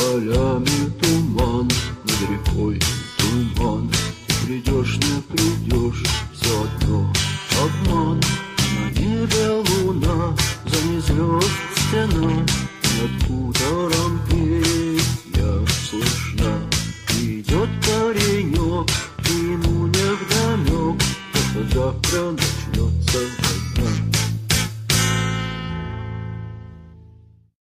полями туман, над рекой туман. Ты придешь, не придешь, все одно обман. На небе луна, за ней звезд стена, над хутором песня слышна. Идет паренек, ему невдомек, что завтра начнется.